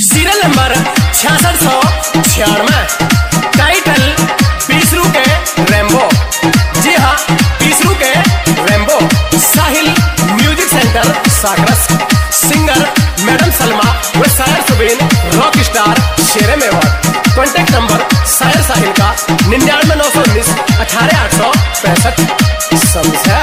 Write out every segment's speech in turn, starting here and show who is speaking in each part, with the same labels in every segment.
Speaker 1: Serial number 6696, title पीसरू के rainbow. जी हाँ, पीसरू के Rambo. Sahil music centre Sakras, singer madam Salma व शायर सुबीन, रॉक स्टार शेरे मेवाड़। कॉन्टेक्ट नंबर शायर साहिल का 99 919 18 865। समझा?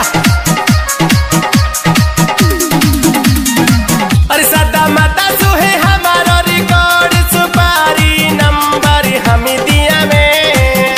Speaker 1: अरे सदा माता सुहे हमारा रिकॉर्ड सुपारी नंबर हम दिया में।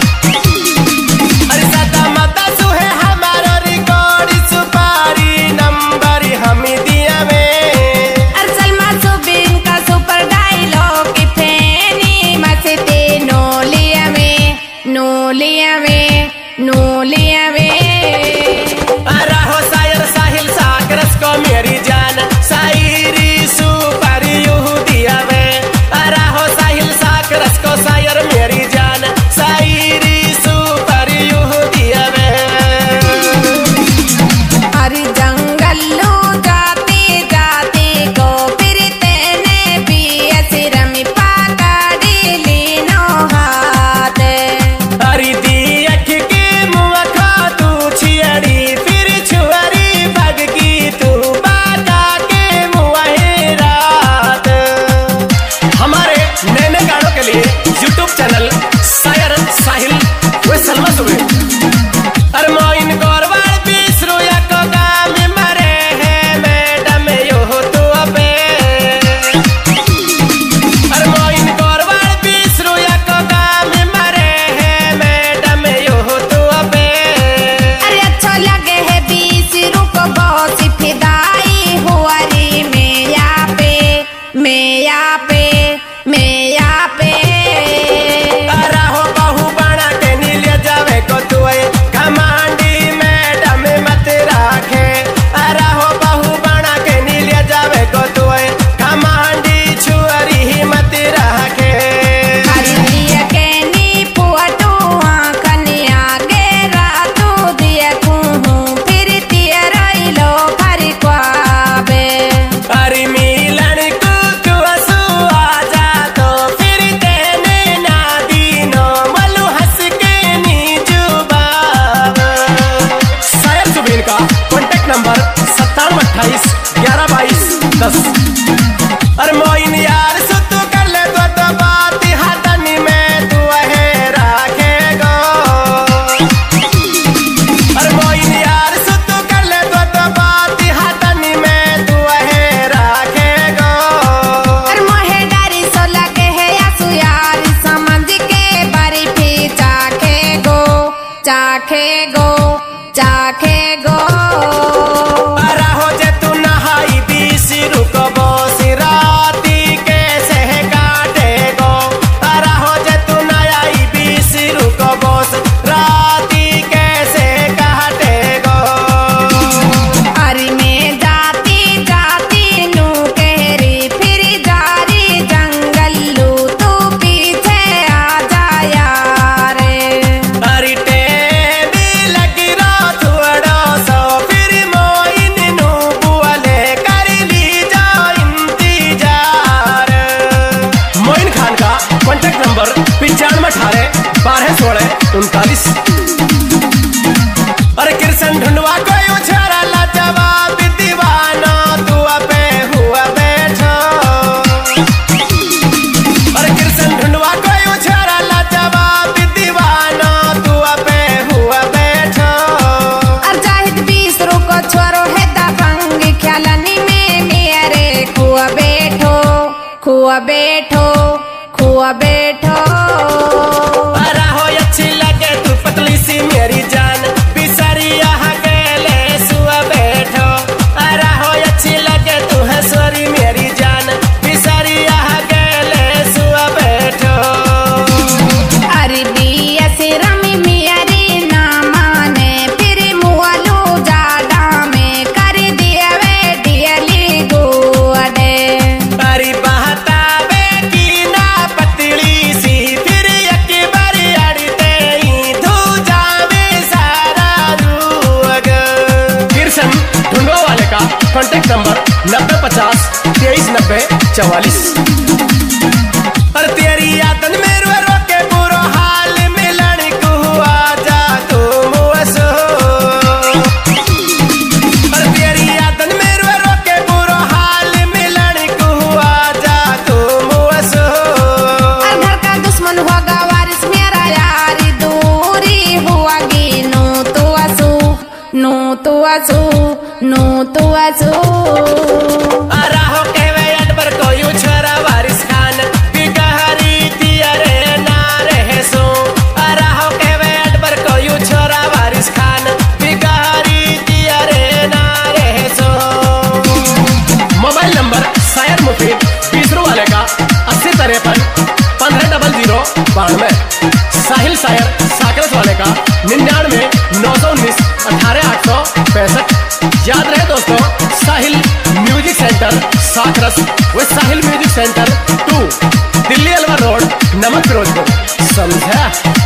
Speaker 1: अरे सदा माता सुहे हमारा रिकॉर्ड सुपारी नंबर हम दिया में।
Speaker 2: अरे सलमा सुबीन का सुपर डायलॉग की फैनी मस्ती नोलिया में, नोलिया में, नोलिया में।
Speaker 1: राहो शायर साहिल साकरस को मेरी जान, शायरी सुपर यहूदिया में। राहो साहिल साकरस को शायर मेरी जान, शायरी सुपर यहूदिया में।
Speaker 2: अरे जंगलों जाते जाते को फिर तेने भी असरम पकड़ लीनो हाथ।
Speaker 1: अरे दी अख के मुँह खा तू छियड़ी, फिर छुअरी भग की तू बाका के मुँह रात। हमारे नए नए गानों के लिए यूट्यूब चैनल शायर साहिल व सलमा सुबीन। अरे मोइन गौरवाड़ बीसरू को गाम मरे हैं मैडम यो तो अबे। अरे मोइन गौरवाड़ बीसरू को गाम मरे हैं मैडम यो तो अबे।
Speaker 2: अरे अच्छा लगे है 20 रुको बहुत फिदाई हुआ रे मेया पे, मेया पे, मेया पे।
Speaker 1: राहो बहु बना के नीले जावे को तुए घमांडी मैडम मत राखे। राहो बहु बना के नीले जावे को तुए घमांडी छुअरी ही मत राखे।
Speaker 2: अरे दिया के नी पुअटू कन्या के रातू दिया कहूँ फिर तिया रही लो फरी क्वाबे।
Speaker 1: अरे मिलन को तू आ जा तो फिर तेने ना दीनो मलू हंस के नी जुबाब। शायर सुबीन का कॉन्टेक्ट नंबर 97 28 11 22 10। अरे मोइन यार सुतु कर ले तो बात हाथनी में तू है राखे गो। अरे मोइन यार सुतु कर ले तो बात हाथनी में तू है राखे गो।
Speaker 2: अरे मोहे डरी सो लगे है आसू यार समझ के बारी भी चाखे गो, चाखे गो, चाखे गो।
Speaker 1: राहो जे तू नहाई 20 रुको बोस राती कैसे काटे गो। राहो जे तू नहाई 20 रुको बोस राती कैसे काटे गो।
Speaker 2: अरे मैं जाती जाती नू कहरी फिर जारी जंगल लू तू पीछे आ जा यार।
Speaker 1: अरे टेबी लगी रो थोड़ो सो फिर मोइन नू बुआले कर ली जाओ इंतजार। मोइन खान का कॉन्टेक्ट नंबर 95 18 12 16 39। अरे कृष्ण ढूंढवा कोई उछारा ला जवाब दीवाना तू अबे हुआ बैठो। अरे कृष्ण ढूंढवा कोई उछारा ला जवाब दीवाना तू अबे हुआ बैठो।
Speaker 2: और जाहिद 20 रुको छोरो है दबंग ख्यालनी में मेरे खुआ बैठो, खुआ बैठो, खुआ बैठो।
Speaker 1: राहो अच्छी लगे तू पतली सी मेरी जान, बिसरिया गेले सुआ बैठो। राहो अच्छी लगे तू है सोरी मेरी जान, बिसरिया गेले सुआ बैठो।
Speaker 2: अरे बिया से रमी मियारी ना माने फिर मुआलू जाडा में कर दिया वे डियली गुआडे।
Speaker 1: अरे बहतावे की ना पतली सी फिर एक बारी अड़ते ही धू जावे सारा रूग। कृष्ण ढूंढो वाले का कॉन्टेक्ट नंबर 90 50 23 90 44।
Speaker 2: असू नू तू असू
Speaker 1: राहो कहवे अटबर कोयू छोरा वारिस खान बिगहरी दिया रे ना रहे सो राहो कहवे अटबर कोयू छोरा वारिस खान बिगहरी दिया रे ना रहे सो। मोबाइल नंबर शायर मुफीद 20 वाले का 8053-150092। साहिल शायर साकरस वाले का 99-919-18865। याद रहे दोस्तों, साहिल म्यूजिक सेंटर साकरस व Sahil music centre 2 Delhi Alwar road नमक फिरोजपुर। समझा?